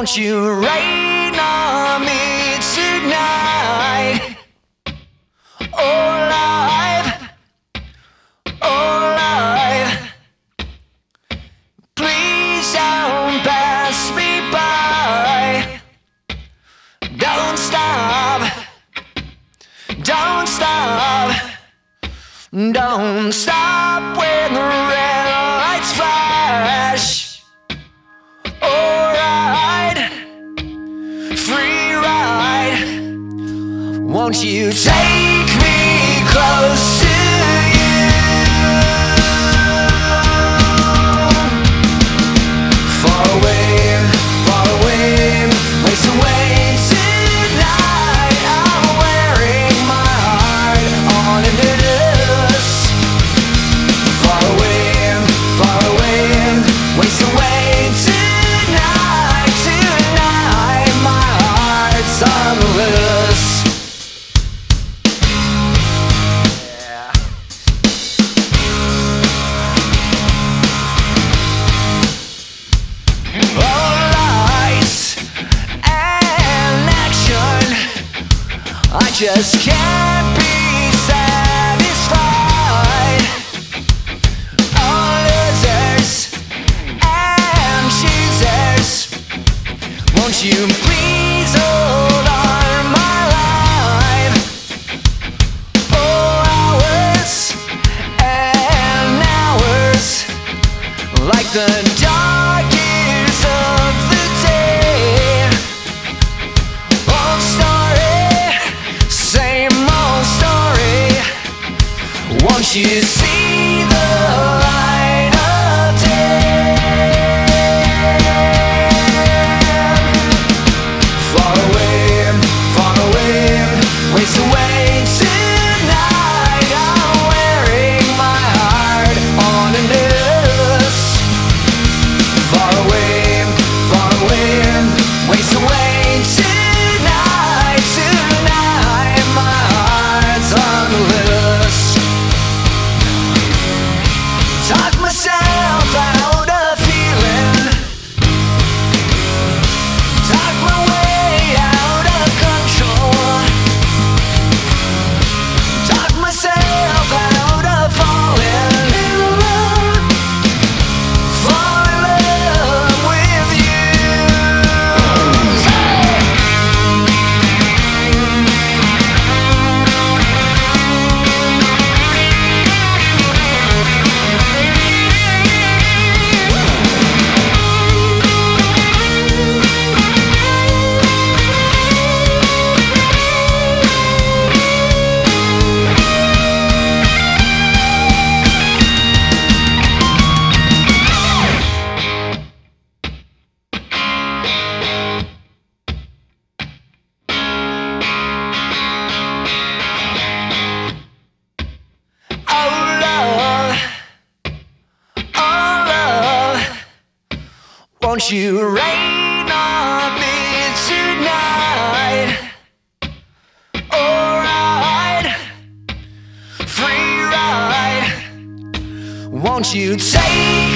Won't you rain on me tonight? Oh, life, oh, life, please don't pass me by. Don't stop, don't stop, don't stop when the red lights flash. Won't you take me close to you? Far away, waste away tonight. I'm wearing my heart on a necklace. Far away, waste away tonight. Tonight, my heart's on the loose. I just can't be satisfied. All losers and choosers, won't you please hold on my life? Oh, hours and hours, like the dark years of the day. Old story, same old story. Won't you see the light of day? Far away, waste away tonight. I'm wearing my heart on a necklace. Far away, waste away tonight. Tonight, my heart's on the loose. Talk myself out of feeling, talk my way out of control, talk myself out of falling in love, fall in love with you. Won't you rain on me tonight? Alright, free ride. Won't you take